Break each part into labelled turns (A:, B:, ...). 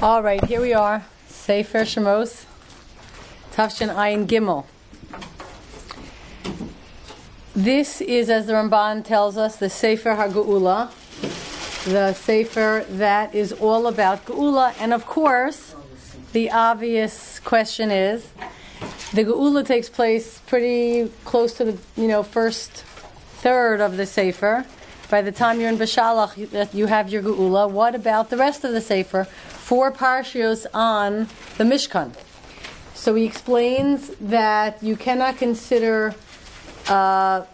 A: All right, here we are. Sefer Shemos, Tafshin Ayin Gimel. This is, as the Ramban tells us, the Sefer HaGeula, the Sefer that is all about Geula. And of course, the obvious question is, the Geula takes place pretty close to the first third of the Sefer. By the time you're in Beshalach, you have your Geula. What about the rest of the Sefer? 4 parshios on the Mishkan. So he explains that you cannot consider a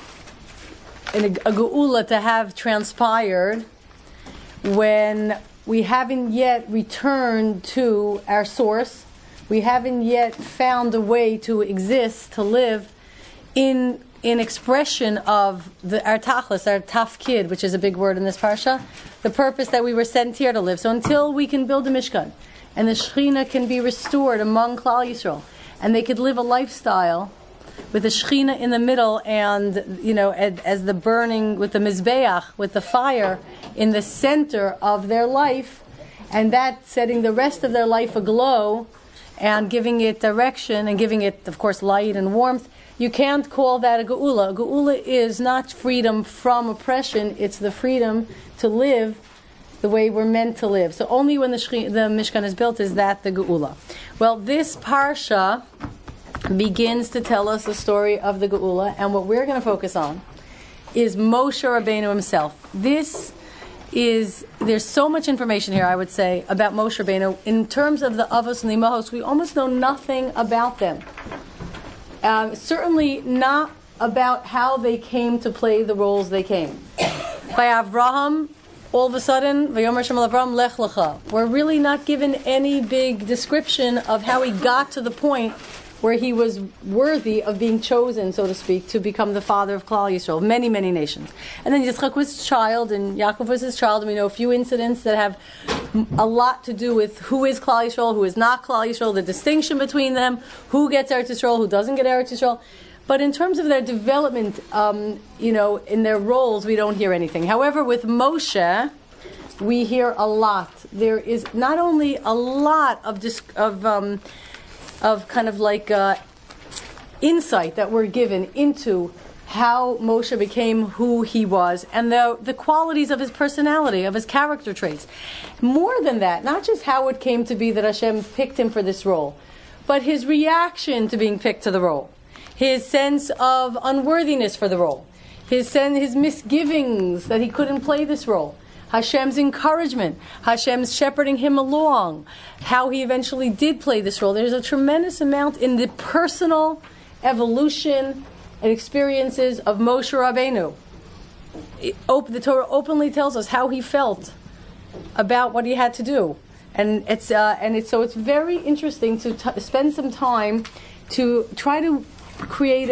A: Geula to have transpired when we haven't yet returned to our source. We haven't yet found a way to exist, to live in expression of our tachlis, our tafkid, which is a big word in this parsha, the purpose that we were sent here to live. So until we can build a Mishkan, and the Shekhinah can be restored among Klal Yisrael, and they could live a lifestyle with the Shekhinah in the middle, and as the burning with the Mizbeach, with the fire in the center of their life, and that setting the rest of their life aglow, and giving it direction, and giving it, of course, light and warmth. You can't call that a Geula. Geula is not freedom from oppression, it's the freedom to live the way we're meant to live. So only when the Mishkan is built is that the Geula. Well, this Parsha begins to tell us the story of the Geula, and what we're going to focus on is Moshe Rabbeinu himself. There's so much information here, I would say, about Moshe Rabbeinu. In terms of the Avos and the Imahos, we almost know nothing about them. Certainly not about how they came to play the roles they came. By Avraham, all of a sudden, Vayomer Shem Avram Lech Lecha. We're really not given any big description of how he got to the point where he was worthy of being chosen, so to speak, to become the father of Klal Yisrael, many, many nations. And then Yitzchak was his child, and Yaakov was his child, and we know a few incidents that have a lot to do with who is Klal Yisrael, who is not Klal Yisrael, the distinction between them, who gets Eretz Yisrael, who doesn't get Eretz Yisrael. But in terms of their development, in their roles, we don't hear anything. However, with Moshe, we hear a lot. There is not only a lot of kind of like insight that we're given into how Moshe became who he was, and the qualities of his personality, of his character traits. More than that, not just how it came to be that Hashem picked him for this role, but his reaction to being picked to the role, his sense of unworthiness for the role, his misgivings that he couldn't play this role, Hashem's encouragement, Hashem's shepherding him along, how he eventually did play this role. There's a tremendous amount in the personal evolution and experiences of Moshe Rabbeinu. The Torah openly tells us how he felt about what he had to do, and it's very interesting to spend some time to try to create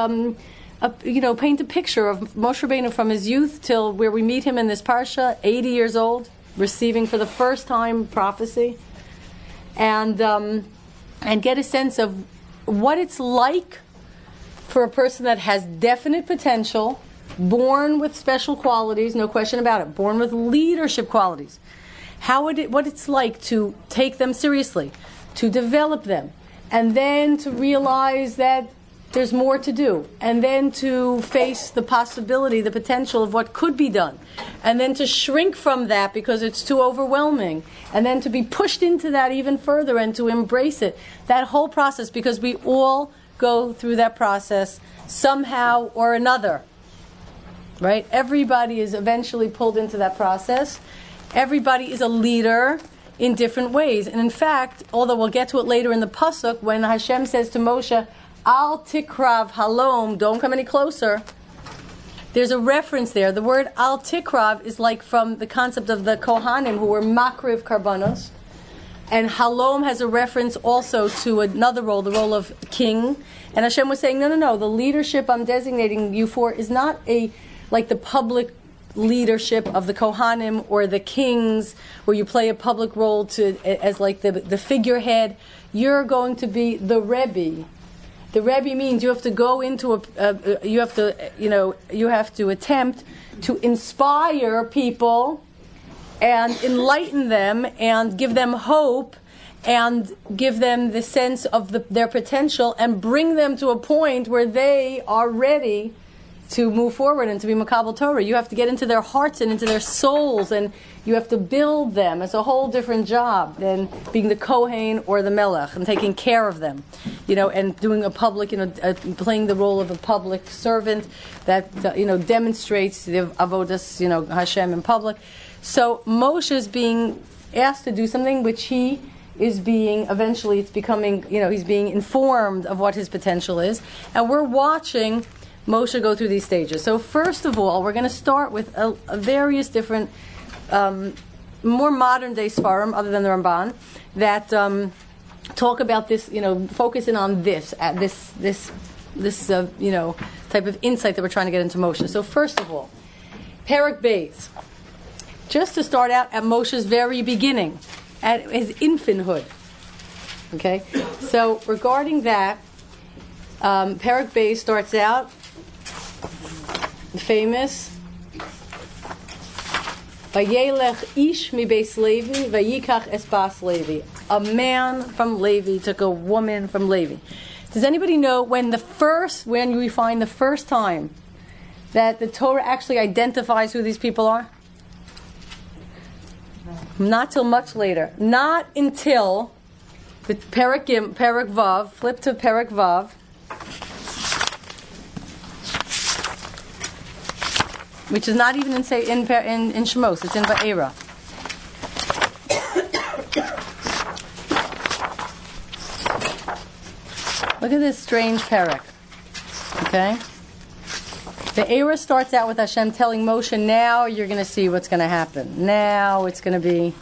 A: paint a picture of Moshe Rabbeinu from his youth till where we meet him in this parsha, 80 years old, receiving for the first time prophecy, and get a sense of what it's like for a person that has definite potential, born with special qualities, no question about it, born with leadership qualities. What it's like to take them seriously, to develop them, and then to realize that there's more to do, and then to face the possibility, the potential of what could be done, and then to shrink from that because it's too overwhelming, and then to be pushed into that even further and to embrace it. That whole process, because we all go through that process somehow or another, right? Everybody is eventually pulled into that process. Everybody is a leader in different ways. And in fact, although we'll get to it later in the Pasuk, when Hashem says to Moshe, Al tikrav halom, don't come any closer. There's a reference there. The word al tikrav is like from the concept of the Kohanim who were makriv karbanos. And halom has a reference also to another role, the role of king. And Hashem was saying, no, the leadership I'm designating you for is not like the public leadership of the Kohanim or the kings, where you play a public role as like the figurehead. You're going to be the Rebbe. The Rebbe means you have to go into you have to attempt to inspire people and enlighten them and give them hope and give them the sense of their potential and bring them to a point where they are ready to move forward and to be Makabel Torah. You have to get into their hearts and into their souls, and you have to build them. It's a whole different job than being the Kohen or the Melech and taking care of them, and doing a public, playing the role of a public servant that, demonstrates the avodas, Hashem in public. So Moshe is being asked to do something which he is being, eventually it's becoming, he's being informed of what his potential is. And we're watching Moshe go through these stages. So first of all, we're going to start with a various different, more modern day Sfarim, other than the Ramban, that talk about this, focusing on this type of insight that we're trying to get into Moshe. So first of all, Perek Beis. Just to start out at Moshe's very beginning, at his infanthood. Okay? So regarding that, Perek Beis starts out the famous Vayelech ish mi beis Levi vayikach es bas Levi. A man from Levi took a woman from Levi. Does anybody know when we find the first time that the Torah actually identifies who these people are? Not till much later. Not until the Perek Vav. Flip to Perek Vav. Which is not even in Shemos. It's in Va'era. Look at this strange Perek. Okay? The Era starts out with Hashem telling Moshe, now you're going to see what's going to happen. Now it's going to be,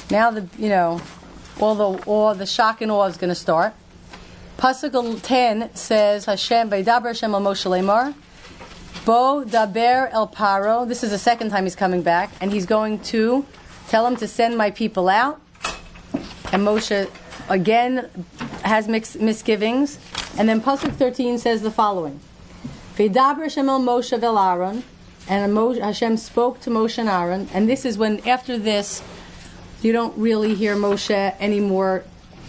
A: all the shock and awe is going to start. Pasuk 10 says, Hashem, Vaydaber Hashem al Moshe Lemar, Bo Daber El Paro. This is the second time he's coming back, and he's going to tell him to send my people out. And Moshe, again, has misgivings. And then Pasuk 13 says the following. V'daber Hashem el Moshe vel Aaron, and Hashem spoke to Moshe and Aaron, and this is when, after this, you don't really hear Moshe anymore,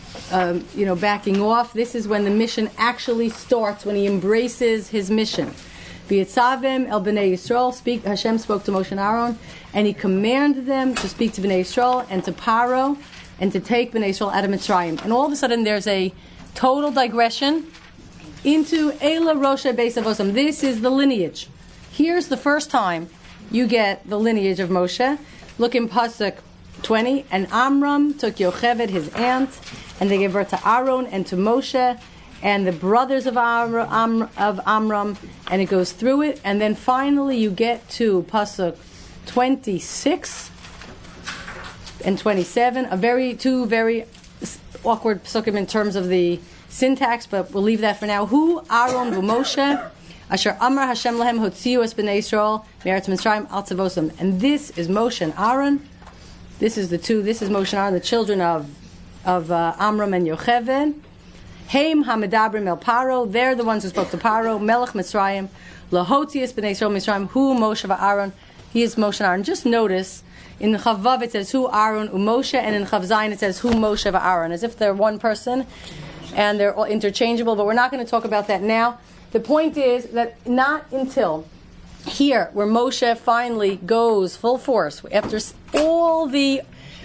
A: backing off. This is when the mission actually starts, when he embraces his mission. V'yitzavim el bnei Yisrael, Hashem spoke to Moshe and Aaron, and he commanded them to speak to bnei Yisrael and to Paro, and to take bnei Yisrael out of Mitzrayim. And all of a sudden there's a total digression into Eila Rosha Beis Avosam. This is the lineage. Here's the first time you get the lineage of Moshe. Look in Pasuk 20. And Amram took Yocheved, his aunt, and they gave birth to Aaron and to Moshe and the brothers of Amram, and it goes through it. And then finally you get to Pasuk 26 and 27. Two very awkward pasukim in terms of the syntax, but we'll leave that for now. Hu Aaron v'Moshe asher Amar Hashem lahem hotziu es bnei Yisrael me'eretz Mitzrayim al tzavosam. And this is Moshe and Aaron. This is Moshe and Aaron, the children of Amram and Yocheved. Heim hamedabrim el Paro. They're the ones who spoke to Paro. Melech Mitzrayim lahotzi es bnei Yisrael Mitzrayim. Hu Moshe v'Aaron. He is Moshe and Aaron. Just notice in the Chavav it says Hu Aaron u'Moshe, and in Chav Zayin it says Hu Moshe v'Aaron, as if they're one person. And they're all interchangeable, but we're not going to talk about that now. The point is that not until here, where Moshe finally goes full force, after all the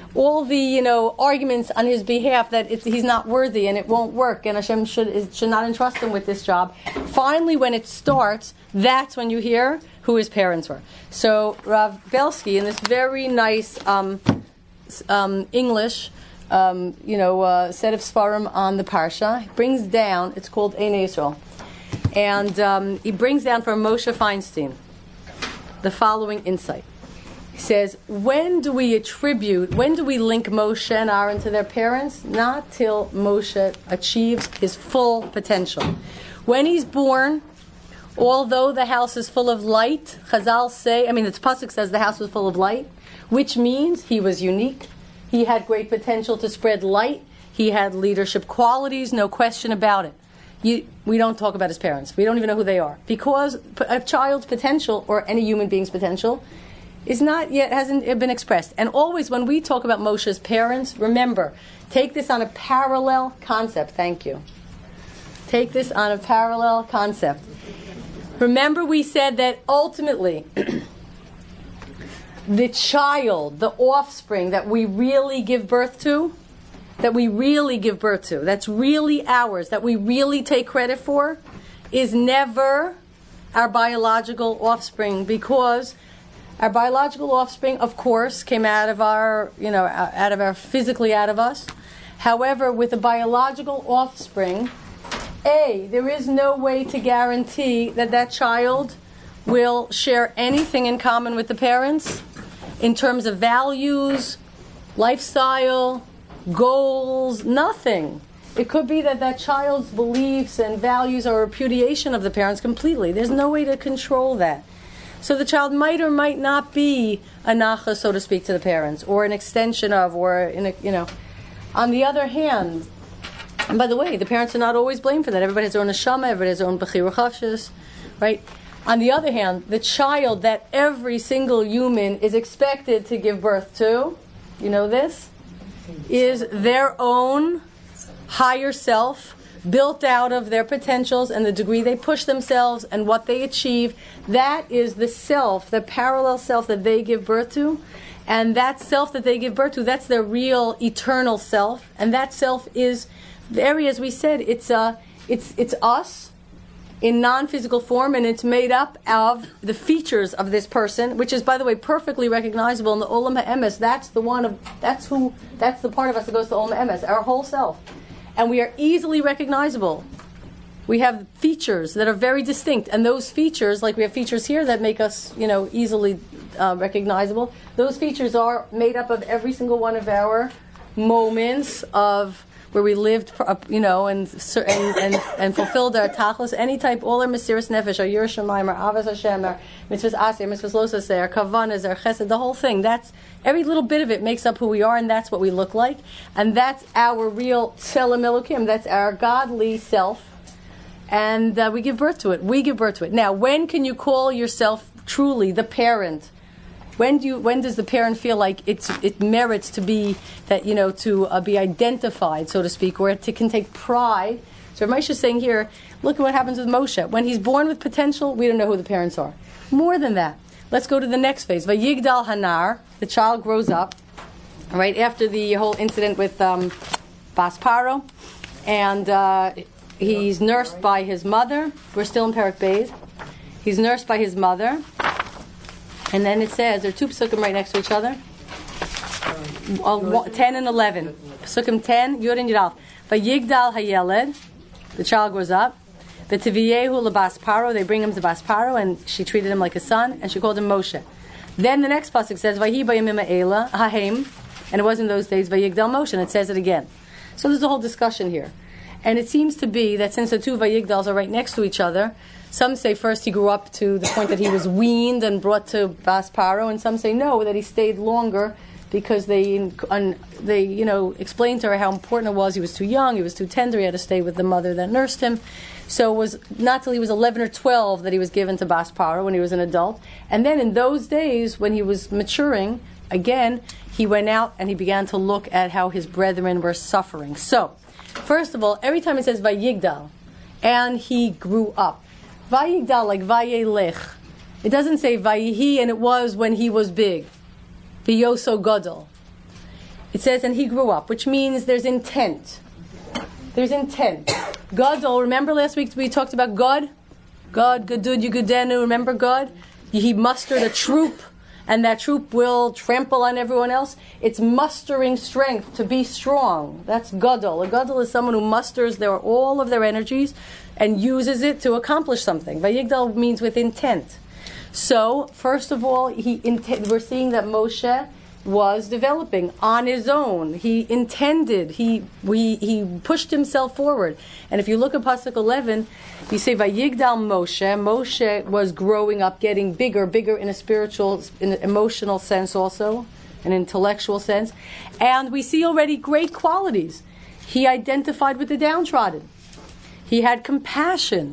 A: arguments on his behalf that he's not worthy and it won't work, and Hashem should not entrust him with this job. Finally, when it starts, that's when you hear who his parents were. So Rav Belsky, in this very nice English set of Sfarim on the Parsha, brings down, it's called Ein Yisrael, and he brings down from Moshe Feinstein the following insight. He says, when do we link Moshe and Aaron to their parents? Not till Moshe achieves his full potential. When he's born, although the house is full of light, Chazal say, the Pasuk says the house was full of light, which means he was unique. He had great potential to spread light. He had leadership qualities, no question about it. We don't talk about his parents. We don't even know who they are. Because a child's potential, or any human being's potential, hasn't been expressed. And always when we talk about Moshe's parents, remember, take this on a parallel concept. Thank you. Take this on a parallel concept. Remember we said that ultimately the child, the offspring that we really give birth to, that's really ours, that we really take credit for, is never our biological offspring, because our biological offspring, of course, came out of physically out of us. However, with the biological offspring, there is no way to guarantee that child will share anything in common with the parents in terms of values, lifestyle, goals, nothing. It could be that child's beliefs and values are a repudiation of the parents completely. There's no way to control that. So the child might or might not be a nacha, so to speak, to the parents, or an extension of, On the other hand, and by the way, the parents are not always blamed for that. Everybody has their own neshama, everybody has their own bechira chafshis, right? On the other hand, the child that every single human is expected to give birth to, you know this, is their own higher self, built out of their potentials and the degree they push themselves and what they achieve. That is the self, the parallel self that they give birth to. And that self that they give birth to, that's their real eternal self. And that self is very, as we said, it's us in non-physical form, and it's made up of the features of this person, which is, by the way, perfectly recognizable in the Olam HaEmes. That's the part of us that goes to Olam HaEmes, our whole self. And we are easily recognizable. We have features that are very distinct, and those features, like we have features here that make us, easily recognizable. Those features are made up of every single one of our moments of where we lived, and fulfilled our tachlis, any type, all our mesiras nefesh, our yiras shamayim, our avas Hashem, our mitzvahs aseh, our mitzvahs lo aseh, our kavanas, our chesed, the whole thing. That's every little bit of it makes up who we are, and that's what we look like, and that's our real tzelem elokim. That's our godly self, and we give birth to it. Now, when can you call yourself truly the parent? When does the parent feel like it merits to be that, to be identified, so to speak, or it can take pride? So Moshe is saying here, look at what happens with Moshe. When he's born with potential, we don't know who the parents are. More than that, let's go to the next phase. Vayigdal Hanar, the child grows up, right after the whole incident with Bas Paro, and he's nursed by his mother. We're still in Perek Beis. He's nursed by his mother. And then it says, there are two psukim right next to each other. 10 and 11. Psukim 10, Yud and Yudalf. Vayigdal hayeled, the child grows up. V'tiviyehu lebas paro, they bring him to Bas Paro, and she treated him like a son, and she called him Moshe. Then the next pasuk says, Vayi bayamim ha'ela, hahem, and it was in those days, Vayigdal Moshe, and it says it again. So there's a whole discussion here. And it seems to be that since the two Vayigdals are right next to each other, some say first he grew up to the point that he was weaned and brought to Bas Paro, and some say no, that he stayed longer because they explained to her how important it was. He was too young, he was too tender, he had to stay with the mother that nursed him. So it was not till he was 11 or 12 that he was given to Bas Paro when he was an adult. And then in those days, when he was maturing, again, he went out and he began to look at how his brethren were suffering. So, first of all, every time it says Vayigdal, and he grew up, Vayigdal, like Vayelech. It doesn't say Vayihi, and it was when he was big. V'yoso Gadol. It says, and he grew up, which means there's intent. There's intent. Gadol, remember last week we talked about God? God, Gadud, Yugudenu, remember God? He mustered a troop, and that troop will trample on everyone else. It's mustering strength to be strong. That's Gadol. A Gadol is someone who musters all of their energies and uses it to accomplish something. Vayigdal means with intent. So, first of all, we're seeing that Moshe was developing on his own. He intended. He pushed himself forward. And if you look at Pasuk 11, you say Vayigdal Moshe. Moshe was growing up, getting bigger in a spiritual, in an emotional sense also, an intellectual sense. And we see already great qualities. He identified with the downtrodden. He had compassion.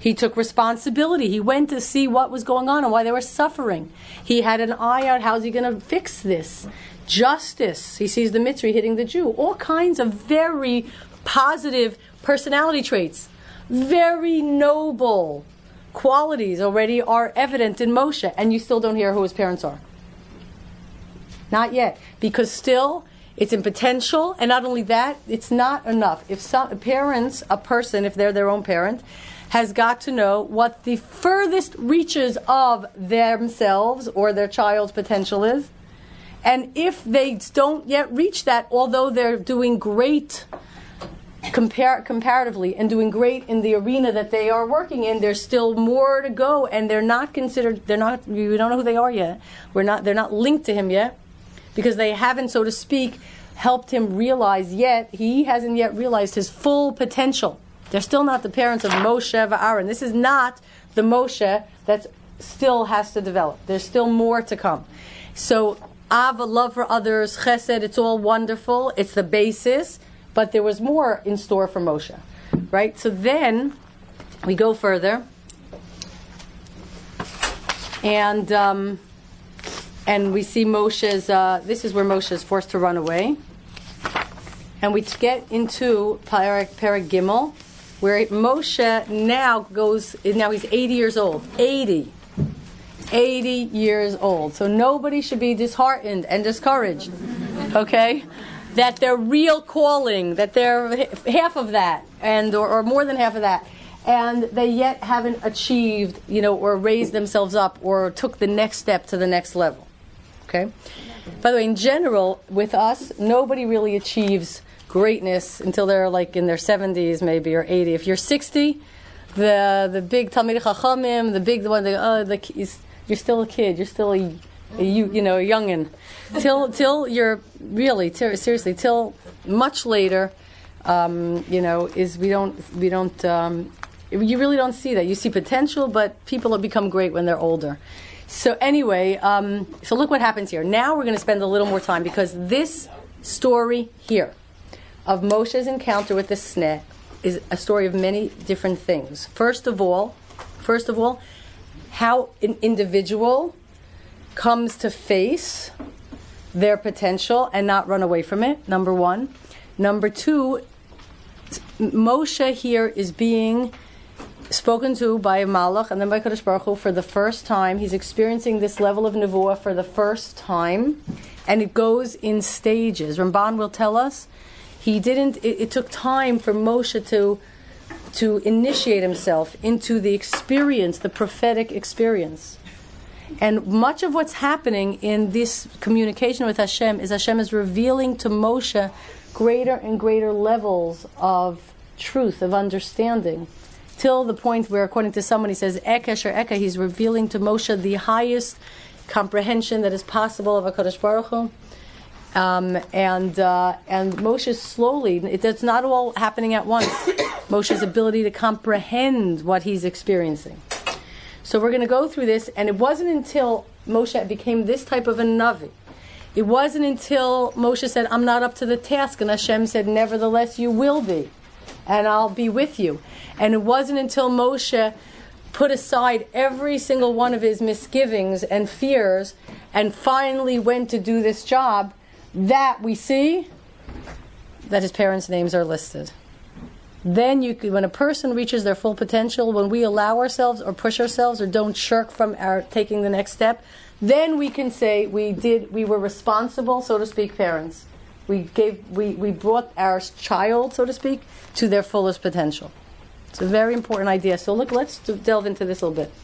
A: He took responsibility. He went to see what was going on and why they were suffering. He had an eye out, how's he going to fix this? Justice. He sees the Mitzri hitting the Jew. All kinds of very positive personality traits. Very noble qualities already are evident in Moshe, and you still don't hear who his parents are. Not yet. Because still, it's in potential, and not only that, it's not enough. If some parents, a person, if they're their own parent, has got to know what the furthest reaches of themselves or their child's potential is. And if they don't yet reach that, although they're doing great comparatively and doing great in the arena that they are working in, there's still more to go, and they're not considered, we don't know who they are yet. They're not linked to him yet, because they haven't, so to speak, helped him realize yet, he hasn't yet realized his full potential. They're still not the parents of Moshe and Aaron. This is not the Moshe that still has to develop. There's still more to come. So, Ava, love for others, Chesed, it's all wonderful. It's the basis, but there was more in store for Moshe. Right? So then, we go further. And we see Moshe's, this is where Moshe is forced to run away. And we get into Perek Gimel, where Moshe now he's 80 years old. 80 years old. So nobody should be disheartened and discouraged, okay? That their real calling, that they're half of that, and or more than half of that, and they yet haven't achieved, or raised themselves up, or took the next step to the next level, okay? By the way, in general, with us, nobody really achieves greatness until they're like in their 70s maybe or 80. If you're 60, the big Talmidei Chachamim, the big one, you're still a kid. You're still a youngin. Till you're really seriously till much later. You really don't see that. You see potential, but people have become great when they're older. So anyway, so look what happens here. Now we're going to spend a little more time, because this story here of Moshe's encounter with the sneh is a story of many different things. First of all, how an individual comes to face their potential and not run away from it, number one. Number two, Moshe here is being spoken to by a Malach and then by Kadosh Baruch Hu for the first time. He's experiencing this level of Nevuah for the first time, and it goes in stages. Ramban will tell us it took time for Moshe to initiate himself into the experience, the prophetic experience. And much of what's happening in this communication with Hashem is revealing to Moshe greater and greater levels of truth, of understanding, till the point where, according to someone, he says, Ekesh or Eka, he's revealing to Moshe the highest comprehension that is possible of HaKadosh Baruch Hu. And Moshe slowly, it's not all happening at once, Moshe's ability to comprehend what he's experiencing. So we're going to go through this, and it wasn't until Moshe became this type of a Navi, it wasn't until Moshe said, I'm not up to the task, and Hashem said, nevertheless you will be, and I'll be with you. And it wasn't until Moshe put aside every single one of his misgivings and fears and finally went to do this job that we see that his parents' names are listed. Then when a person reaches their full potential, when we allow ourselves or push ourselves or don't shirk from our taking the next step, then we can say we were responsible, so to speak, parents. We brought our child, so to speak, to their fullest potential. It's a very important idea. So look, let's delve into this a little bit.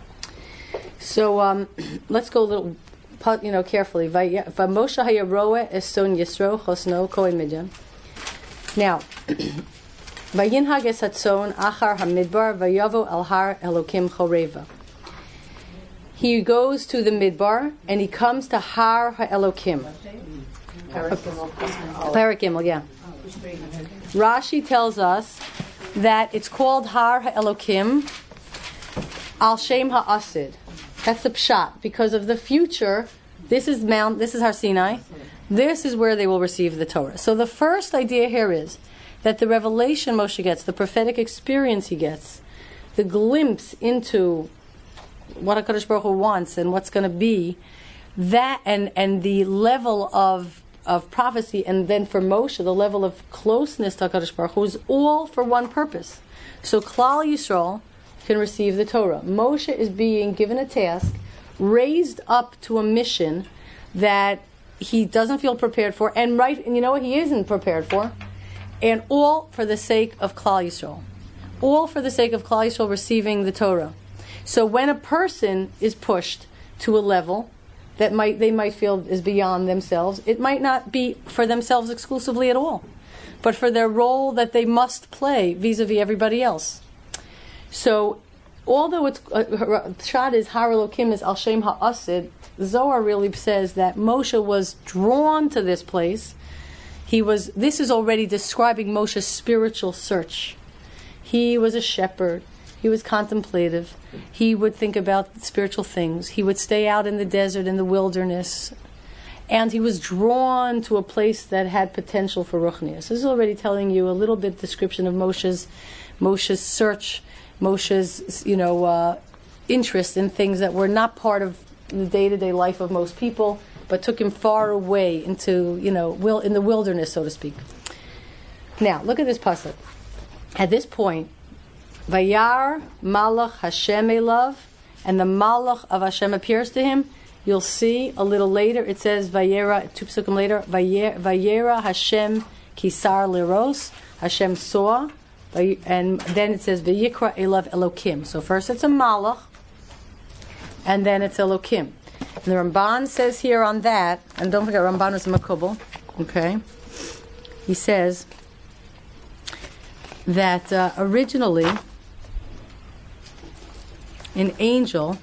A: So let's go a little, carefully. V'Moshe hayaroe eson Yisro chosno kohen Midian. Now, vayinhag es hatzon achar hamidbar vayavo al har Elokim choreva. He goes to the midbar and he comes to Har HaElokim. Perek Gimel, yeah. Rashi tells us that it's called Har HaElokim Al Shem HaAsid. That's the pshat, because of the future. This is Har Sinai. This is where they will receive the Torah. So the first idea here is that the revelation Moshe gets, the prophetic experience he gets, the glimpse into what HaKadosh Baruch Hu wants and what's going to be, that and the level of prophecy, and then for Moshe, the level of closeness to HaKadosh Baruch Hu is all for one purpose. So Klal Yisrael can receive the Torah. Moshe is being given a task, raised up to a mission that he doesn't feel prepared for, and you know what he isn't prepared for, and all for the sake of Klal Yisrael. All for the sake of Klal Yisrael receiving the Torah. So when a person is pushed to a level that they might feel is beyond themselves, it might not be for themselves exclusively at all, but for their role that they must play vis-a-vis everybody else. So, although it's Pshat is Har Elokim is Al Shem Ha'asid, Zohar really says that Moshe was drawn to this place. This is already describing Moshe's spiritual search. He was a shepherd. He was contemplative. He would think about spiritual things. He would stay out in the desert, in the wilderness. And he was drawn to a place that had potential for Ruchnius. This is already telling you a little bit description of Moshe's search, Moshe's interest in things that were not part of the day-to-day life of most people, but took him far away into, in the wilderness, so to speak. Now, look at this pasuk. At this point, Vayar Malach Hashem Elav, and the Malach of Hashem appears to him. You'll see a little later, it says Vayera, 2 psukim later, Vayera Hashem Kisar Liros, Hashem saw, and then it says Vayikra Elav Elokim. So first it's a Malach, and then it's Elokim. And the Ramban says here on that, and don't forget Ramban is a Makubal, okay? He says that originally an angel,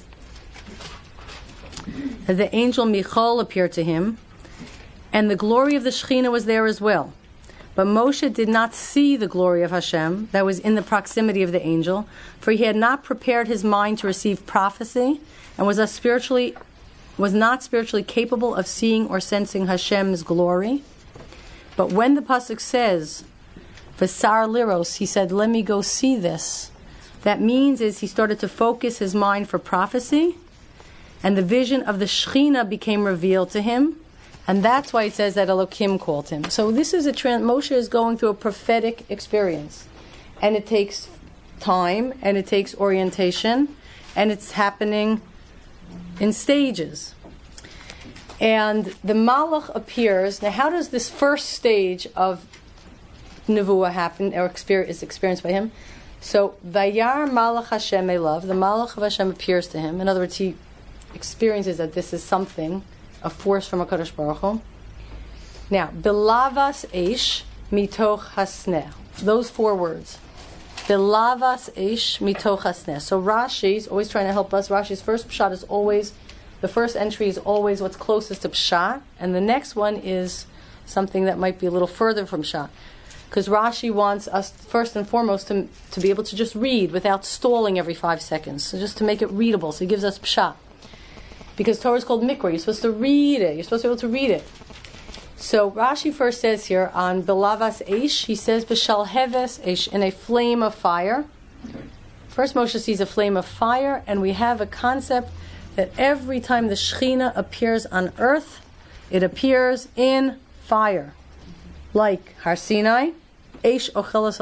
A: the angel Michal appeared to him, and the glory of the Shekhinah was there as well. But Moshe did not see the glory of Hashem that was in the proximity of the angel, for he had not prepared his mind to receive prophecy, and was not spiritually capable of seeing or sensing Hashem's glory. But when the pasuk says, V'sar liros, he said, let me go see this. That means is he started to focus his mind for prophecy, and the vision of the Shekhinah became revealed to him, and that's why it says that Elokim called him. So this is Moshe is going through a prophetic experience, and it takes time, and it takes orientation, and it's happening in stages. And the Malach appears. Now, how does this first stage of Nevuah happen, or is experienced by him? So, Vayar Malach Hashem Elav, the Malach of Hashem appears to him. In other words, he experiences that this is something, a force from HaKadosh Baruch Hu. Now, Bilavas Eish Mitoch Hasneh. Those 4 words. Bilavas Eish Mitoch Hasneh. So Rashi is always trying to help us. Rashi's first pshat is always, the first entry is always what's closest to pshat, and the next one is something that might be a little further from pshat. Because Rashi wants us, first and foremost, to be able to just read without stalling every 5 seconds. So just to make it readable. So he gives us pshat. Because Torah is called Mikra. You're supposed to read it. You're supposed to be able to read it. So Rashi first says here, on Bilavas Eish, he says, B'shalheves Eish, in a flame of fire. First Moshe sees a flame of fire, and we have a concept that every time the Shekhinah appears on earth, it appears in fire. Like Har Sinai, Eish Ochelas,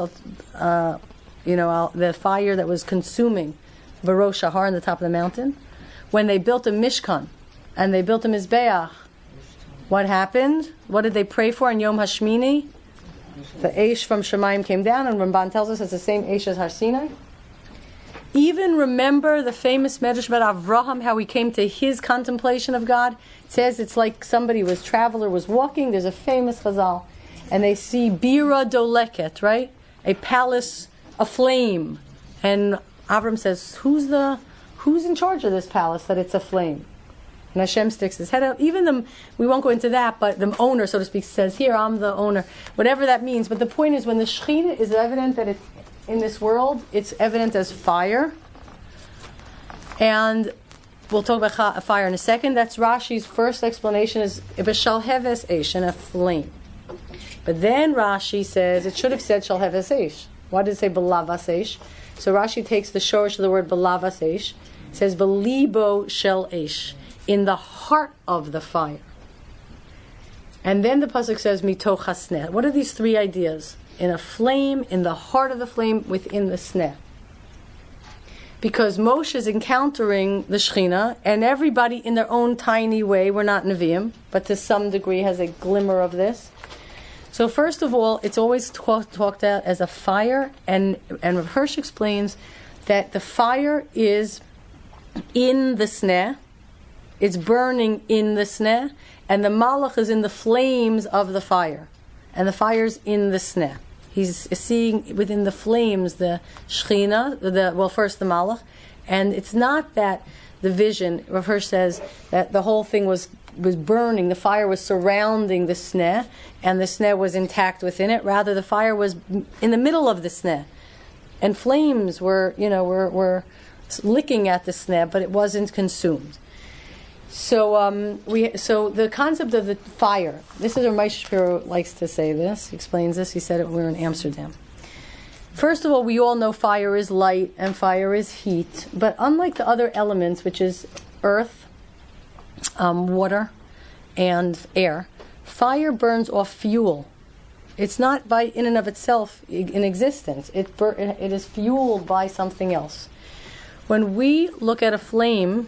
A: the fire that was consuming Barosh Shahar on the top of the mountain. When they built a Mishkan and they built a Mizbeach, what happened? What did they pray for in Yom Hashmini? The Eish from Shemayim came down, and Ramban tells us it's the same Eish as Har Sinai. Even remember the famous Medrash about Avraham, how he came to his contemplation of God? It says it's like traveler was walking. There's a famous Chazal, and they see Bira Doleket, right? A palace aflame. And Avram says, who's in charge of this palace that it's aflame? And Hashem sticks his head out. We won't go into that, but the owner, so to speak, says, here, I'm the owner. Whatever that means. But the point is, when the Shekhinah is evident that it's in this world, it's evident as fire. And we'll talk about fire in a second. That's Rashi's first explanation, is B'shalheves Eish, in a flame. But then Rashi says, it should have said Shalheves Eish. Why did it say B'lavas Eish? So Rashi takes the shorish of the word belavas eish, says belibo shel eish, in the heart of the fire. And then the pasuk says mitoch hasneh. What are these three ideas? In a flame, in the heart of the flame, within the sneh. Because Moshe is encountering the Shekhinah, and everybody in their own tiny way, we're not Nevi'im, but to some degree has a glimmer of this. So first of all, it's always talked about as a fire, and Rav Hirsch explains that the fire is in the sneh, it's burning in the sneh, and the malach is in the flames of the fire, and the fire's in the sneh. He's seeing within the flames the Shekhinah, first the malach, and it's not that the vision, Rav Hirsch says, that the whole thing was burning, the fire was surrounding the sneh, and the sneh was intact within it. Rather, the fire was in the middle of the sneh, and flames were licking at the sneh, but it wasn't consumed. So the concept of the fire. This is where Moshe Shapiro likes to say this. He explains this. He said it when we were in Amsterdam. First of all, we all know fire is light and fire is heat. But unlike the other elements, which is earth, water, and air, fire burns off fuel. It's not in and of itself in existence. It is fueled by something else. When we look at a flame,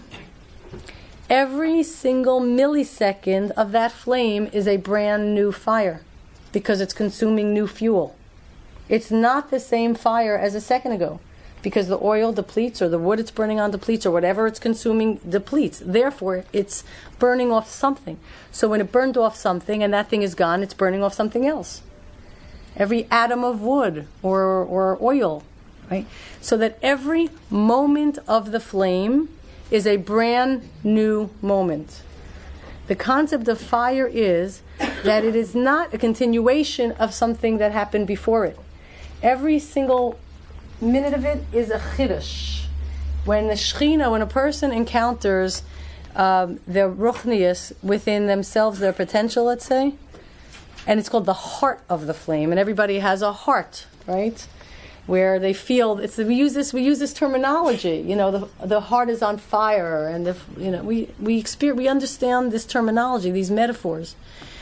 A: every single millisecond of that flame is a brand new fire because it's consuming new fuel. It's not the same fire as a second ago because the oil depletes or the wood it's burning on depletes or whatever it's consuming depletes. Therefore, it's burning off something. So when it burned off something and that thing is gone, it's burning off something else. Every atom of wood or oil, right? So that every moment of the flame is a brand new moment. The concept of fire is that it is not a continuation of something that happened before it. Every single minute of it is a chiddush. When the Shekhinah, when a person encounters their ruchnius within themselves, their potential, let's say, and it's called the heart of the flame, and everybody has a heart, right? Where they feel we use this terminology. The heart is on fire, and we understand this terminology, these metaphors.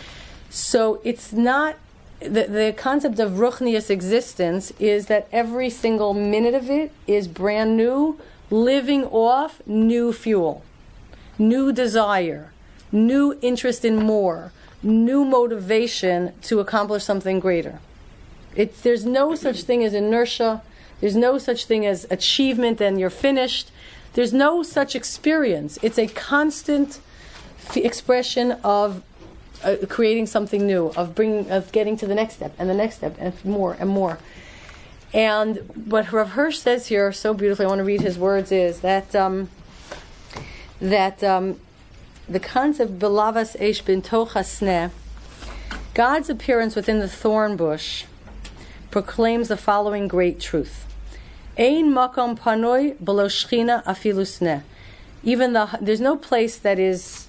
A: So it's not the concept of ruchnius existence is that every single minute of it is brand new, living off new fuel, new desire, new interest in more, new motivation to accomplish something greater. There's no such thing as inertia. There's no such thing as achievement and you're finished. There's no such experience. It's a constant expression of creating something new, of getting to the next step and the next step and more and more. And what Rav Hirsch says here so beautifully, I want to read his words, is that the concept belavas eish bintoch hasneh, God's appearance within the thorn bush, proclaims the following great truth: Ein makom panoi below shchina afilu sneh. There's no place that is,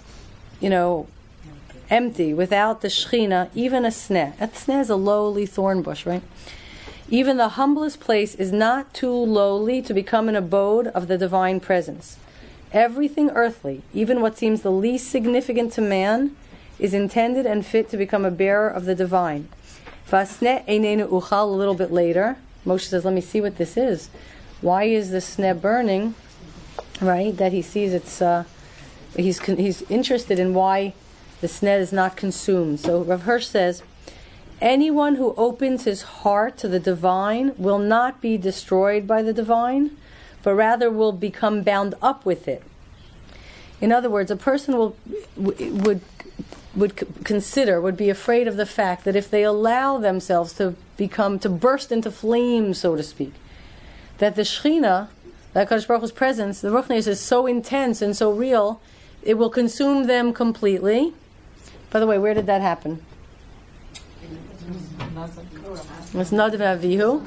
A: empty without the shchina, even a sneh. A sneh is a lowly thorn bush, right? Even the humblest place is not too lowly to become an abode of the divine presence. Everything earthly, even what seems the least significant to man, is intended and fit to become a bearer of the divine. Vasneh einenu uchal, a little bit later, Moshe says, let me see what this is. Why is the sneh burning? Right? That he sees he's interested in why the sneh is not consumed. So Rav Hirsch says, anyone who opens his heart to the divine will not be destroyed by the divine, but rather will become bound up with it. In other words, a person would be afraid of the fact that if they allow themselves to burst into flames, so to speak, that the Shekhinah, that HaKadosh Baruch Hu's presence, the Ruchnius is so intense and so real, it will consume them completely. By the way, where did that happen? It's Nadav and Avihu.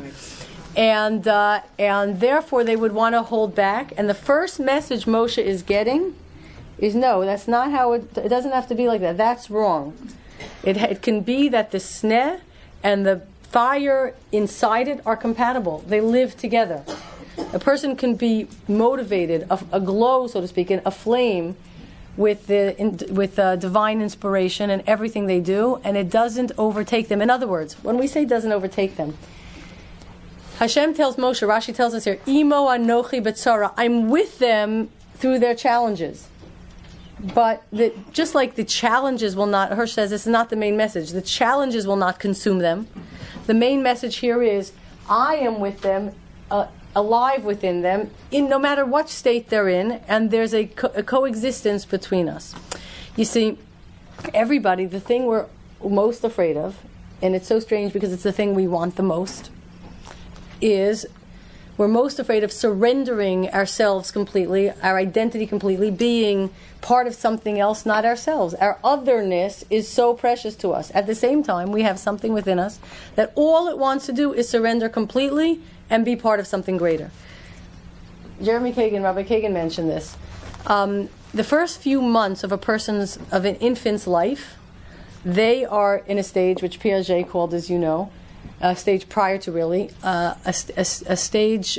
A: And therefore they would want to hold back. And the first message Moshe is getting is, no, that's not how it doesn't have to be like that. That's wrong. It can be that the sneh and the fire inside it are compatible. They live together. A person can be motivated, a glow, so to speak, and aflame with divine inspiration in everything they do, and it doesn't overtake them. In other words, when we say doesn't overtake them, Hashem tells Moshe, Rashi tells us here, Imo anochi betzara, I'm with them through their challenges. But just like the challenges will not, Hirsch says this is not the main message, the challenges will not consume them. The main message here is, I am with them, alive within them, in no matter what state they're in, and there's a coexistence between us. You see, everybody, the thing we're most afraid of, and it's so strange because it's the thing we want the most, is we're most afraid of surrendering ourselves completely, our identity completely, being part of something else, not ourselves. Our otherness is so precious to us. At the same time, we have something within us that all it wants to do is surrender completely and be part of something greater. Rabbi Kagan mentioned this. The first few months of an infant's life, they are in a stage which Piaget called, as you know, a stage prior to really, a stage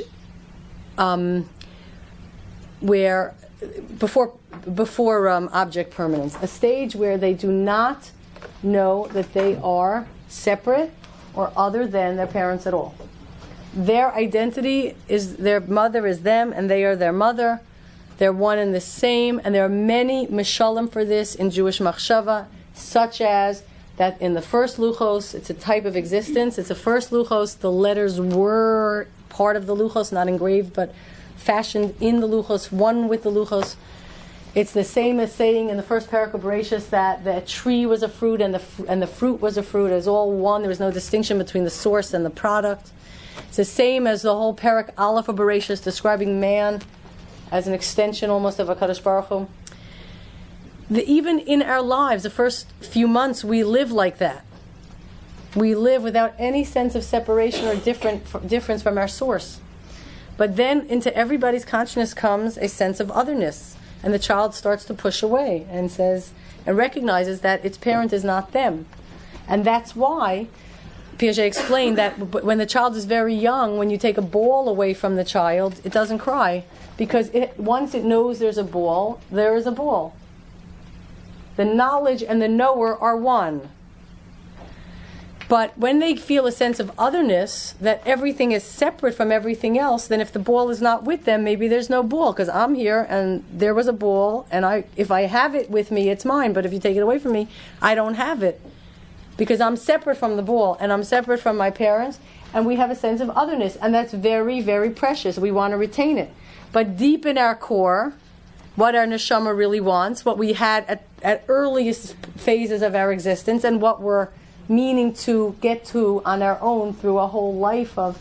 A: where before object permanence, a stage where they do not know that they are separate or other than their parents at all. Their identity is their mother is them, and they are their mother. They're one and the same, and there are many mishalim for this in Jewish machshava, such as that in the first luchos, it's a type of existence. It's a first luchos. The letters were part of the luchos, not engraved, but fashioned in the luchos, one with the luchos. It's the same as saying in the first parak of Bereshis that the tree was a fruit and the fruit was a fruit. It was all one. There was no distinction between the source and the product. It's the same as the whole parak Aleph of Bereshis describing man as an extension almost of HaKadosh Baruch Hu. Even in our lives, the first few months, we live like that. We live without any sense of separation or difference from our source. But then into everybody's consciousness comes a sense of otherness, and the child starts to push away and says and recognizes that its parent is not them. And that's why Piaget explained that when the child is very young, when you take a ball away from the child, it doesn't cry, because once it knows there's a ball, there is a ball. The knowledge and the knower are one. But when they feel a sense of otherness, that everything is separate from everything else, then if the ball is not with them, maybe there's no ball, because I'm here and there was a ball, and if I have it with me, it's mine, but if you take it away from me, I don't have it. Because I'm separate from the ball, and I'm separate from my parents, and we have a sense of otherness, and that's very, very precious. We want to retain it. But deep in our core, what our neshama really wants, what we had at earliest phases of our existence, and what we're meaning to get to on our own through a whole life of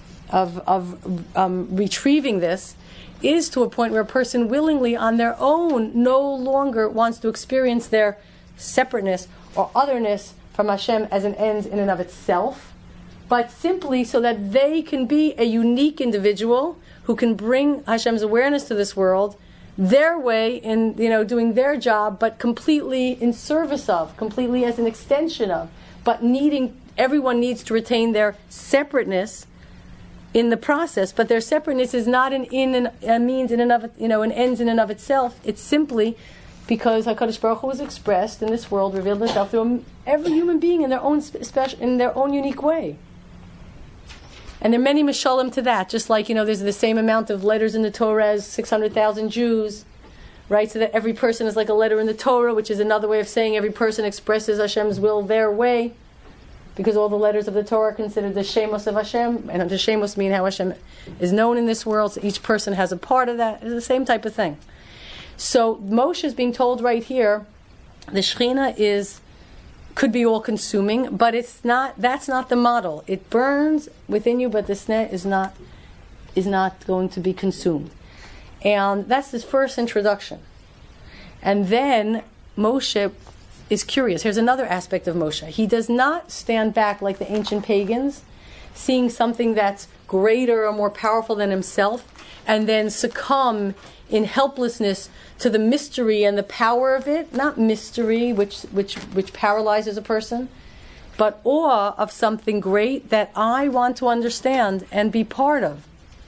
A: retrieving this, is to a point where a person willingly on their own no longer wants to experience their separateness or otherness from Hashem as an end in and of itself, but simply so that they can be a unique individual who can bring Hashem's awareness to this world their way in doing their job, but completely in service of, completely as an extension of, but everyone needs to retain their separateness in the process. But their separateness is not a means in and of an ends in and of itself. It's simply because HaKadosh Baruch Hu was expressed in this world, revealed himself through every human being in their own unique way. And there are many mishalim to that, just like, there's the same amount of letters in the Torah as 600,000 Jews, right? So that every person is like a letter in the Torah, which is another way of saying every person expresses Hashem's will their way, because all the letters of the Torah are considered the Shemos of Hashem, and the Shemos mean how Hashem is known in this world, so each person has a part of that. It's the same type of thing. So Moshe is being told right here, the Shekhinah could be all-consuming, but it's not. That's not the model. It burns within you, but the sneh is not going to be consumed. And that's his first introduction. And then Moshe is curious. Here's another aspect of Moshe. He does not stand back like the ancient pagans, seeing something that's greater or more powerful than himself, and then succumb in helplessness to the mystery and the power of it. Not mystery, which paralyzes a person, but awe of something great that I want to understand and be part of.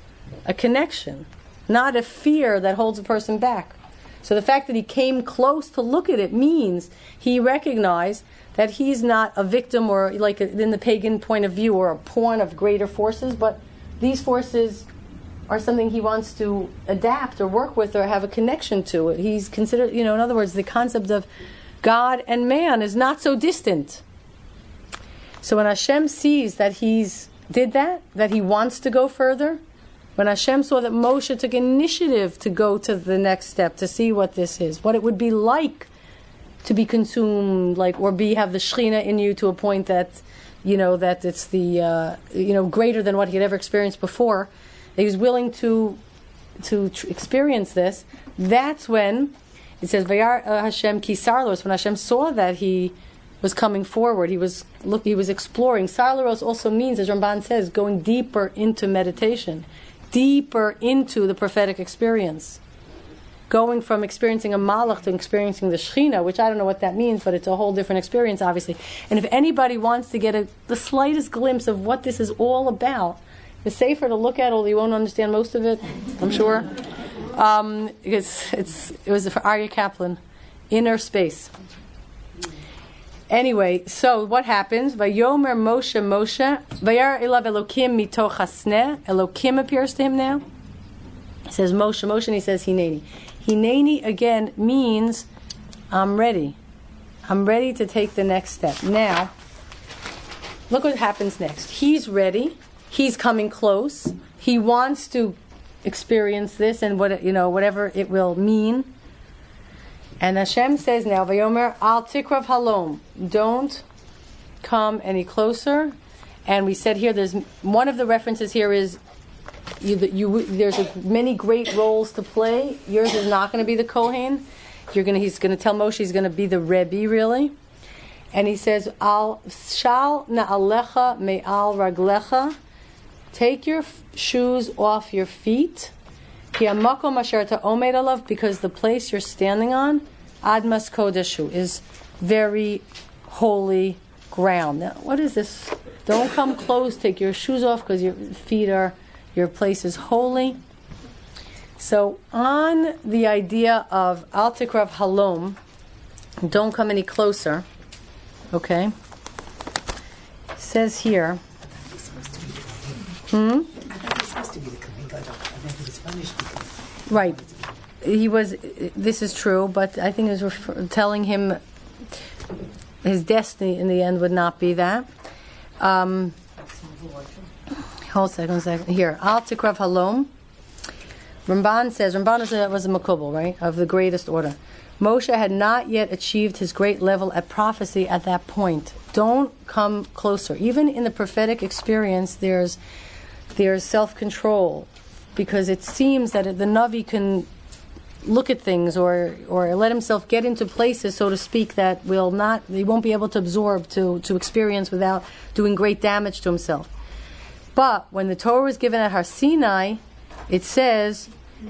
A: a connection, not a fear that holds a person back. So the fact that he came close to look at it means he recognized that he's not a victim, or like in the pagan point of view, or a pawn of greater forces, but these forces are something he wants to adapt or work with or have a connection to. He's considered, in other words, the concept of God and man is not so distant. So when Hashem sees that he's did that he wants to go further, when Hashem saw that Moshe took initiative to go to the next step, to see what this is, what it would be like to be consumed, have the Shekhinah in you to a point that, that it's the, greater than what he had ever experienced before, that he was willing to experience this. That's when it says, Vayar Hashem ki sarlos, when Hashem saw that he was coming forward, he was exploring. Sarlos also means, as Ramban says, going deeper into meditation, deeper into the prophetic experience. Going from experiencing a malach to experiencing the Shekhinah, which I don't know what that means, but it's a whole different experience, obviously. And if anybody wants to get the slightest glimpse of what this is all about, it's safer to look at, although you won't understand most of it, I'm sure. It was for Aryeh Kaplan, Inner Space. Anyway, so what happens? Vayomer Moshe, Vayar elav Elokim mitoch hasneh. Elokim appears to him now. He says Moshe, and he says Hineni. Hineni again means I'm ready. I'm ready to take the next step. Now, look what happens next. He's ready. He's coming close. He wants to experience this and whatever it will mean. And Hashem says now, Vayomer al tikrav halom, don't come any closer. And we said here, there's one of the references here is there's many great roles to play. Yours is not going to be the Kohen. He's going to tell Moshe he's going to be the Rebbe, really. And he says, Al shal na'alecha me'al raglecha, take your shoes off your feet. Because the place you're standing on, Admas Kodeshu, is very holy ground. Now, what is this? Don't come close, take your shoes off because your place is holy. So on the idea of Al Tikrav Halom, don't come any closer, okay? It says here, right. This is true, but I think it was telling him his destiny in the end would not be that. Hold a second. Here, Al Tikrav Halom. Ramban was a Makubal, right? Of the greatest order. Moshe had not yet achieved his great level at prophecy at that point. Don't come closer. Even in the prophetic experience, there's self-control, because it seems that the Navi can look at things or let himself get into places, so to speak, that he won't be able to absorb, to experience without doing great damage to himself. But when the Torah was given at Har Sinai, it says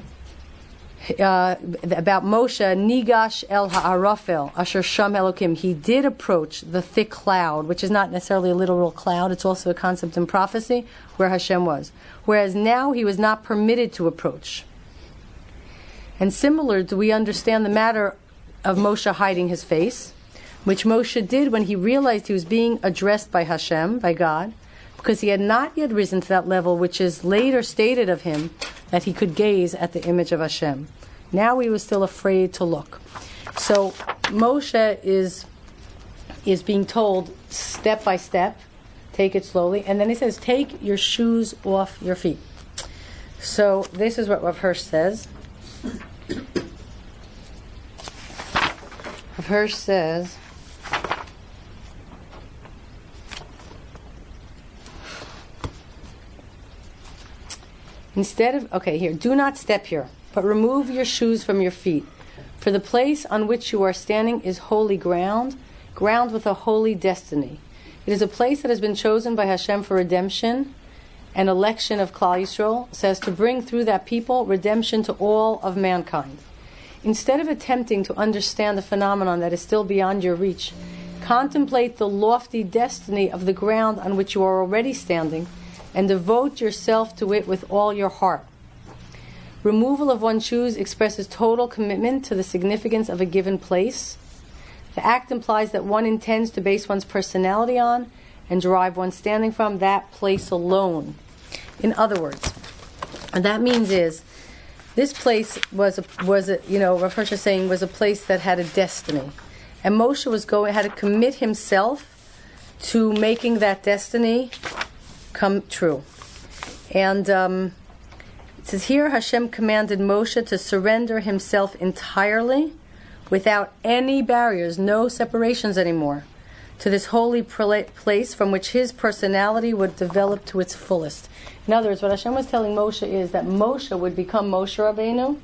A: about Moshe, Nigash el ha'arafel, asher sham Elokim. He did approach the thick cloud, which is not necessarily a literal cloud, it's also a concept in prophecy, where Hashem was. Whereas now he was not permitted to approach. And similar, do we understand the matter of Moshe hiding his face, which Moshe did when he realized he was being addressed by Hashem, by God, because he had not yet risen to that level which is later stated of him, that he could gaze at the image of Hashem. Now he was still afraid to look. So Moshe is being told step by step, take it slowly, and then he says, take your shoes off your feet. So this is what Rav Hirsch says. Rav Hirsch says, do not step here, but remove your shoes from your feet. For the place on which you are standing is holy ground, ground with a holy destiny. It is a place that has been chosen by Hashem for redemption and election of Klal Yisrael, says to bring through that people redemption to all of mankind. Instead of attempting to understand the phenomenon that is still beyond your reach, contemplate the lofty destiny of the ground on which you are already standing, and devote yourself to it with all your heart. Removal of one's shoes expresses total commitment to the significance of a given place. The act implies that one intends to base one's personality on and derive one's standing from that place alone. In other words, what that means is, this place was Rav Hirsch is saying, was a place that had a destiny, and Moshe had to commit himself to making that destiny come true. And it says here, Hashem commanded Moshe to surrender himself entirely, without any barriers, no separations anymore, to this holy place from which his personality would develop to its fullest. In other words, what Hashem was telling Moshe is that Moshe would become Moshe Rabbeinu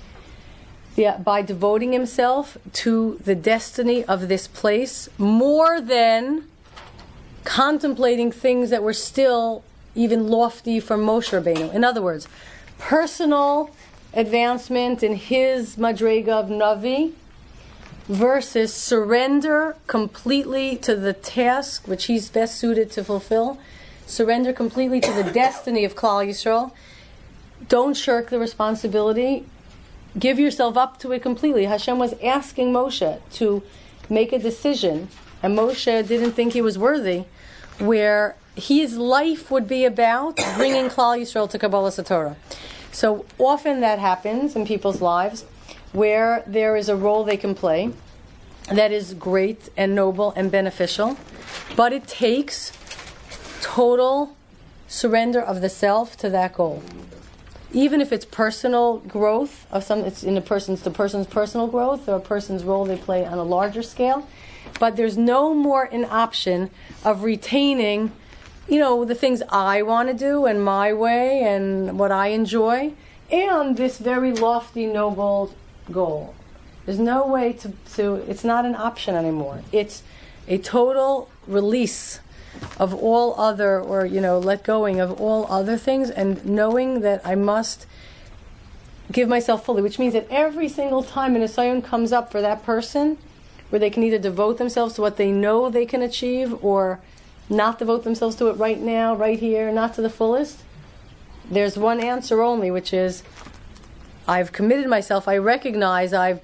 A: by devoting himself to the destiny of this place, more than contemplating things that were still even lofty for Moshe Rabbeinu. In other words, personal advancement in his Madrega of Navi versus surrender completely to the task which he's best suited to fulfill. Surrender completely to the destiny of Klal Yisrael. Don't shirk the responsibility. Give yourself up to it completely. Hashem was asking Moshe to make a decision, and Moshe didn't think he was worthy, where his life would be about bringing Klal Yisrael to Kabbalas HaTorah. So often that happens in people's lives, where there is a role they can play that is great and noble and beneficial, but it takes total surrender of the self to that goal. Even if it's personal growth it's the person's personal growth, or a person's role they play on a larger scale, but there's no more an option of retaining, the things I want to do and my way and what I enjoy, and this very lofty, noble goal. There's no way to it's not an option anymore. It's a total release of all other, or let going of all other things, and knowing that I must give myself fully, which means that every single time an Nisayon comes up for that person, where they can either devote themselves to what they know they can achieve, or not devote themselves to it right now, right here, not to the fullest, there's one answer only, which is, I've committed myself. I recognize that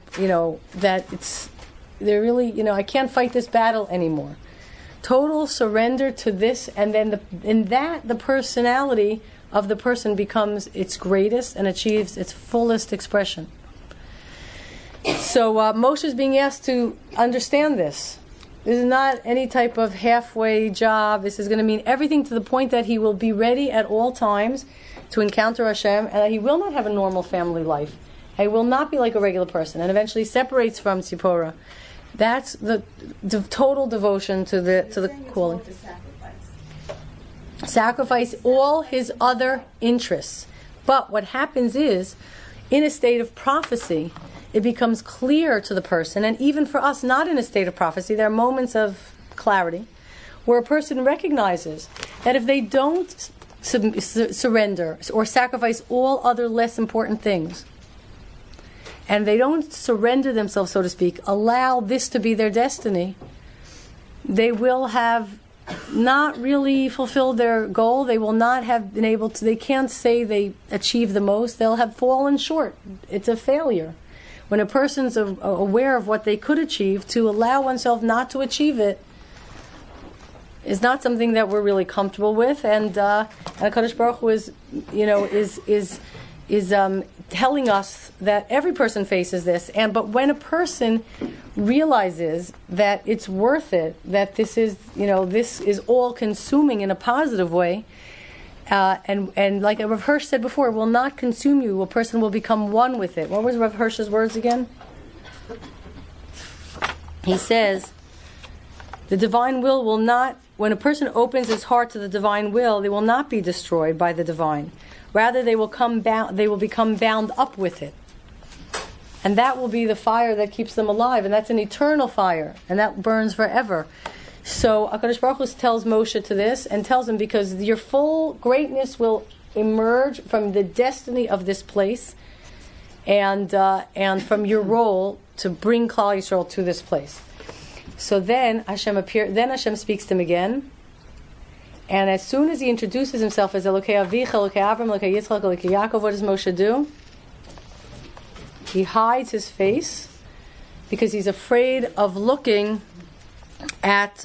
A: I can't fight this battle anymore. Total surrender to this, and then the personality of the person becomes its greatest and achieves its fullest expression. So Moshe is being asked to understand this. This is not any type of halfway job. This is going to mean everything, to the point that he will be ready at all times to encounter Hashem, and that he will not have a normal family life. He will not be like a regular person, and eventually separates from Tzipora. That's the total devotion to the calling. Sacrifice all his other interests. But what happens is, in a state of prophecy, it becomes clear to the person, and even for us not in a state of prophecy, there are moments of clarity where a person recognizes that if they don't surrender or sacrifice all other less important things, and they don't surrender themselves, so to speak, allow this to be their destiny, they will have not really fulfilled their goal. They will not have been able to, they can't say they achieved the most. They'll have fallen short. It's a failure. When a person's aware of what they could achieve, to allow oneself not to achieve it is not something that we're really comfortable with. And HaKadosh Baruch Hu is telling us that every person faces this. But when a person realizes that it's worth it, that this is all consuming in a positive way, and like Rav Hirsch said before, it will not consume you. A person will become one with it. What was Rav Hirsch's words again? He says, the divine will not, when a person opens his heart to the divine will, they will not be destroyed by the divine. Rather, they will become bound up with it. And that will be the fire that keeps them alive. And that's an eternal fire. And that burns forever. So HaKadosh Baruch Hu tells Moshe to this, and tells him, because your full greatness will emerge from the destiny of this place, and from your role to bring Klal Yisrael to this place. So then Hashem speaks to him again. And as soon as he introduces himself as Elokei Avicha, Elokei Avram, Elokei Yitzchak, Elokei Yaakov, what does Moshe do? He hides his face because he's afraid of looking at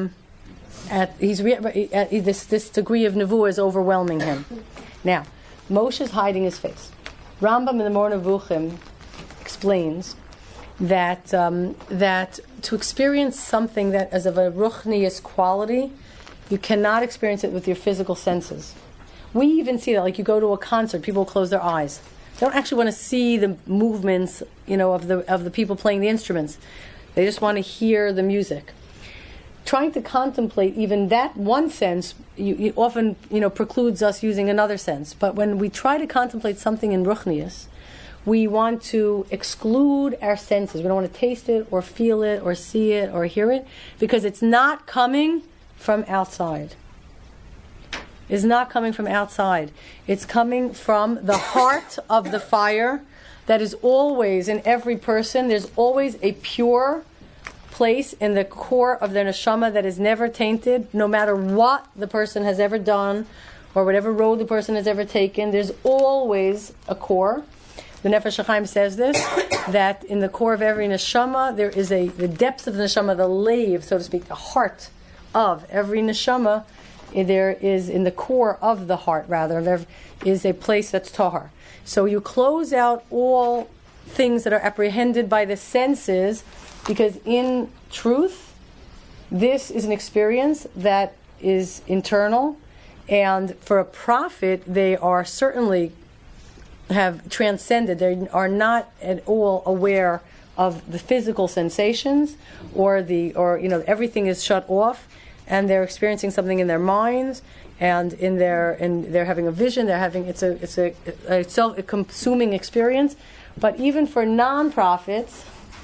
A: this degree of nevuah is overwhelming him. Now, Moshe is hiding his face. Rambam in the Moreh Nevuchim explains that to experience something that is of a ruchnius quality, you cannot experience it with your physical senses. We even see that, like you go to a concert, people close their eyes. They don't actually want to see the movements, of the people playing the instruments. They just want to hear the music. Trying to contemplate even that one sense, you often precludes us using another sense. But when we try to contemplate something in ruchnius, we want to exclude our senses. We don't want to taste it or feel it or see it or hear it because it's not coming from outside. It's not coming from outside. It's coming from the heart of the fire that is always in every person. There's always a pure place in the core of their neshama that is never tainted, no matter what the person has ever done or whatever road the person has ever taken. There's always a core. The Nefesh HaChaim says this, that in the core of every neshama, there is the depths of the neshama, the lave, so to speak, the heart of every neshama, there is, in the core of the heart, rather, is a place that's tahar. So you close out all things that are apprehended by the senses, because in truth, this is an experience that is internal, and for a prophet, they are certainly have transcended. They are not at all aware of the physical sensations, or everything is shut off, and they're experiencing something in their minds, and they're having a vision. It's a self-consuming experience. But even for non-profits,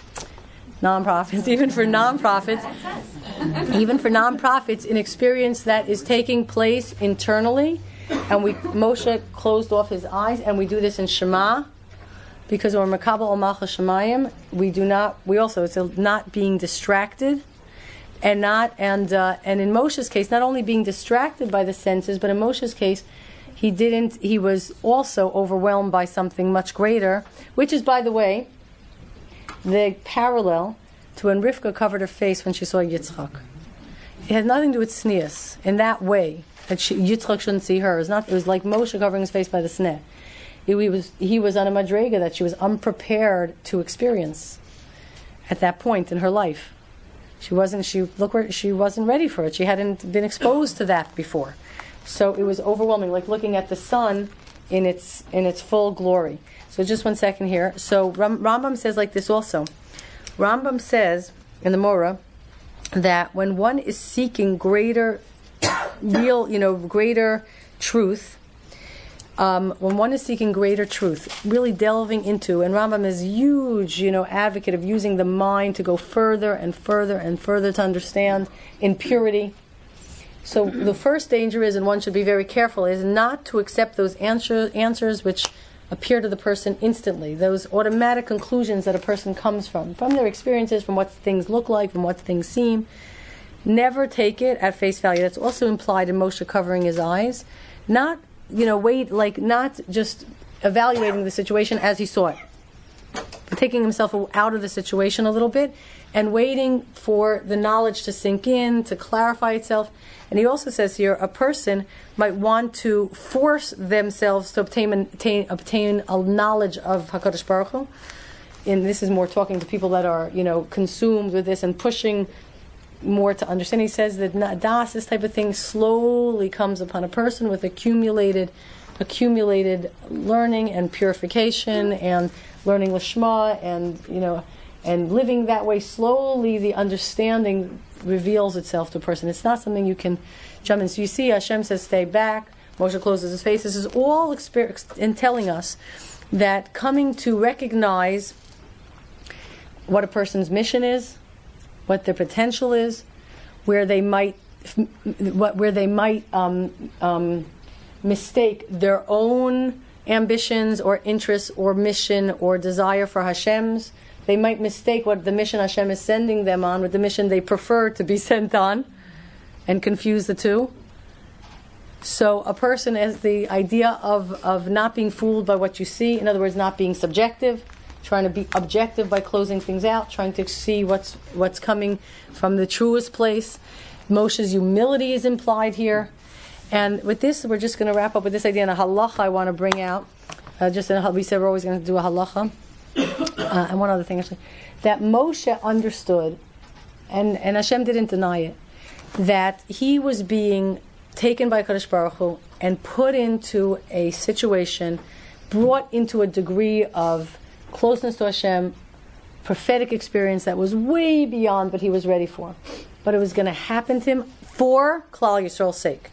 A: an experience that is taking place internally. And Moshe closed off his eyes, and we do this in Shema, because we're Makabel Ol Malchus Shemayim. It's not being distracted, and in Moshe's case, not only being distracted by the senses, but in Moshe's case, he was also overwhelmed by something much greater, which is, by the way, the parallel to when Rivka covered her face when she saw Yitzchak. It has nothing to do with tznius in that way. That Yitzchak shouldn't see her. It was like Moshe covering his face by the sneh. He was on a madrega that she was unprepared to experience at that point in her life. She wasn't ready for it. She hadn't been exposed to that before. So it was overwhelming, like looking at the sun in its full glory. So just 1 second here. So Rambam says like this also. Rambam says in the Moreh that when one is seeking greater truth, when one is seeking greater truth, really delving into, and Rambam is huge, advocate of using the mind to go further and further and further to understand in purity. So the first danger is, and one should be very careful, is not to accept those answers which appear to the person instantly, those automatic conclusions that a person comes from their experiences, from what things look like, from what things seem. Never take it at face value. That's also implied in Moshe covering his eyes. Not just evaluating the situation as he saw it, but taking himself out of the situation a little bit and waiting for the knowledge to sink in, to clarify itself. And he also says here, a person might want to force themselves to obtain a knowledge of HaKadosh Baruch Hu. And this is more talking to people that are, consumed with this and pushing more to understand. He says that das, this type of thing, slowly comes upon a person with accumulated learning and purification and learning Lishma and living that way. Slowly the understanding reveals itself to a person. It's not something you can jump in. So you see Hashem says stay back, Moshe closes his face. This is all in telling us that coming to recognize what a person's mission is, what their potential is, where they might mistake their own ambitions or interests or mission or desire for Hashem's. They might mistake what the mission Hashem is sending them on with the mission they prefer to be sent on, and confuse the two. So a person has the idea of not being fooled by what you see, in other words, not being subjective, trying to be objective by closing things out, trying to see what's coming from the truest place. Moshe's humility is implied here. And with this, we're just going to wrap up with this idea and a halacha I want to bring out. We said we're always going to do a halacha. And one other thing, actually. That Moshe understood, and Hashem didn't deny it, that he was being taken by Kadosh Baruch Hu and put into a situation, brought into a degree of closeness to Hashem, prophetic experience that was way beyond what he was ready for. But it was going to happen to him for Klal Yisrael's sake.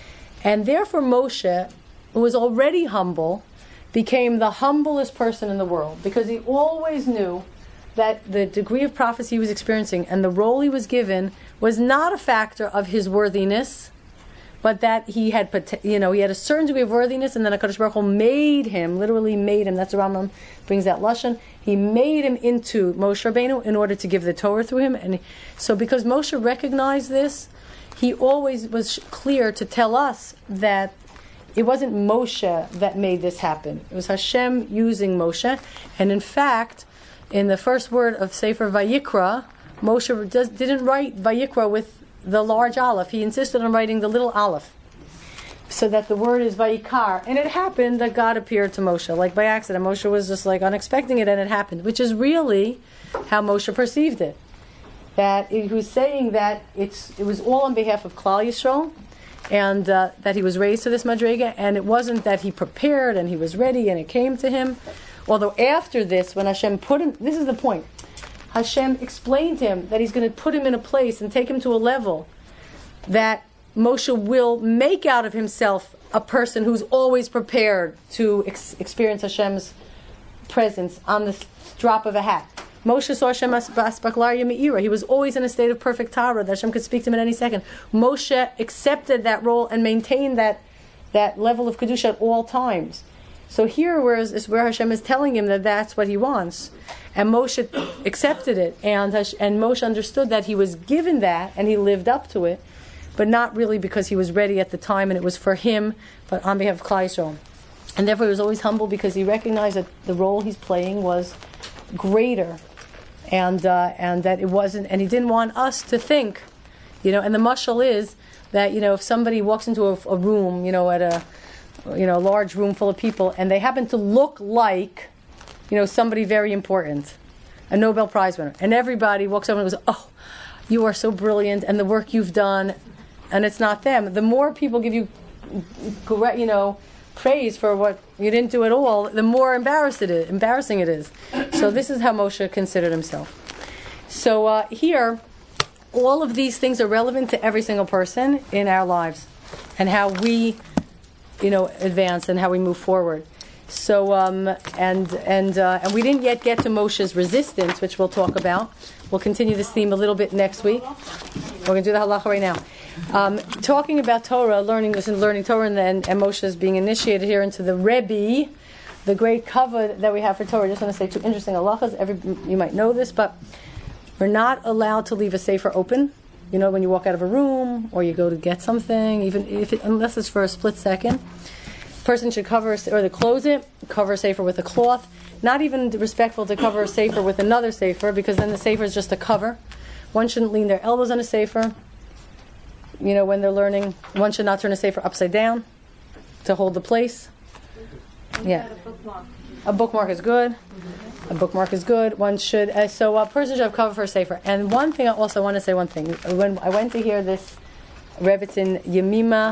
A: And therefore Moshe, who was already humble, became the humblest person in the world, because he always knew that the degree of prophecy he was experiencing and the role he was given was not a factor of his worthiness, but that he had he had a certain degree of worthiness, and then HaKadosh Baruch Hu made him, literally made him, that's the Rambam brings that Lashon, he made him into Moshe Rabbeinu in order to give the Torah through him. And so because Moshe recognized this, he always was clear to tell us that it wasn't Moshe that made this happen. It was Hashem using Moshe. And in fact, in the first word of Sefer Vayikra, Moshe didn't write Vayikra with the large aleph. He insisted on writing the little aleph, so that the word is Vayikar. And it happened that God appeared to Moshe, like by accident. Moshe was just like unexpecting it, and it happened, which is really how Moshe perceived it. That he was saying that it was all on behalf of Klal Yisrael, and that he was raised to this madrega, and it wasn't that he prepared and he was ready and it came to him. Although after this, when Hashem put him, this is the point, Hashem explained to him that he's going to put him in a place and take him to a level that Moshe will make out of himself a person who's always prepared to experience Hashem's presence on the drop of a hat. Moshe saw Hashem as Baklaria Me'ira. He was always in a state of perfect Torah, that Hashem could speak to him at any second. Moshe accepted that role and maintained that level of Kedusha at all times. So here is where Hashem is telling him that that's what he wants. And Moshe accepted it. And Moshe understood that he was given that and he lived up to it, but not really because he was ready at the time and it was for him, but on behalf of Klal Yisrael. And therefore he was always humble because he recognized that the role he's playing was greater, and that it wasn't, and he didn't want us to think, and the mashal is that, if somebody walks into a room, at a large room full of people, and they happen to look like, somebody very important, a Nobel Prize winner, and everybody walks over and goes, "Oh, you are so brilliant, and the work you've done," and it's not them. The more people give you, praise for what you didn't do at all, the more embarrassing it is. So this is how Moshe considered himself. So here, all of these things are relevant to every single person in our lives, and how we, advance and how we move forward. So and we didn't yet get to Moshe's resistance, which we'll talk about. We'll continue this theme a little bit next week. We're going to do the halacha right now. Talking about Torah, learning Torah, and Moshe's being initiated here into the Rebbe, the great kavod that we have for Torah. I just want to say two interesting halachas. You might know this, but we're not allowed to leave a sefer open. When you walk out of a room or you go to get something, unless it's for a split second, person should cover or close it, cover a sefer with a cloth. Not even respectful to cover a sefer with another sefer, because then the sefer is just a cover. One shouldn't lean their elbows on a sefer. When they're learning, one should not turn a sefer upside down to hold the place. Yeah, a bookmark is good. A bookmark is good. One should. So a person should have cover for a sefer. And one thing I also want to say. When I went to hear this Rebbitzin Yemima,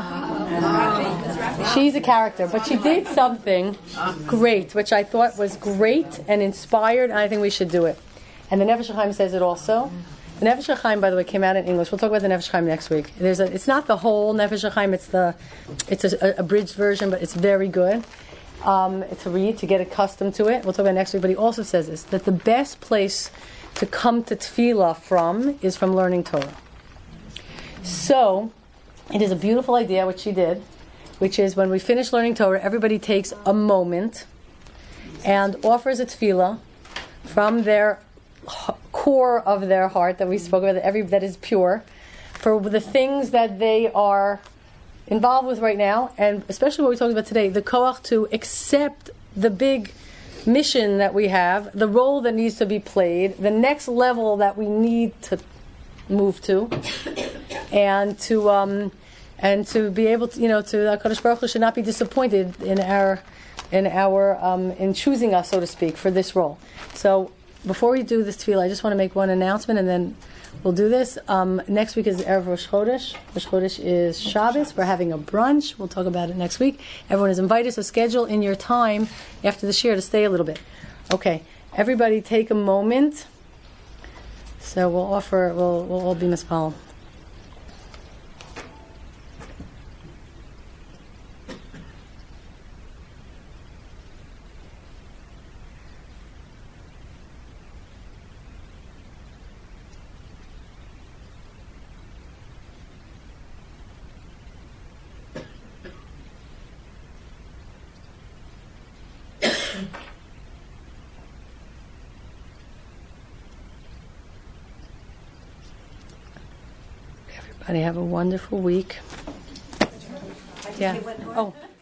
A: she's a character, but she did something great, which I thought was great and inspired, and I think we should do it. And the Nefesh HaChaim says it also. The Nefesh HaChaim, by the way, came out in English. We'll talk about the Nefesh HaChaim next week. It's not the whole Nefesh HaChaim. It's a abridged version, but it's very good. To read, to get accustomed to it. We'll talk about it next week. But he also says this, that the best place to come to tefillah from is from learning Torah. So, it is a beautiful idea, which she did, which is when we finish learning Torah, everybody takes a moment and offers a tefillah from their core of their heart that we spoke about, that is pure, for the things that they are involved with right now, and especially what we're talking about today, the koach to accept the big mission that we have, the role that needs to be played, the next level that we need to move to, and to be able to, to HaKadosh Baruch Hu should not be disappointed in choosing us, so to speak, for this role. So before we do this tefillah, I just want to make one announcement, and then we'll do this. Next week is Erev Rosh Chodesh. Rosh Chodesh is Shabbos. We're having a brunch. We'll talk about it next week. Everyone is invited, so schedule in your time after the shir to stay a little bit. Okay, everybody take a moment. So we'll all be mispal. Everybody have a wonderful week. Yeah. Oh.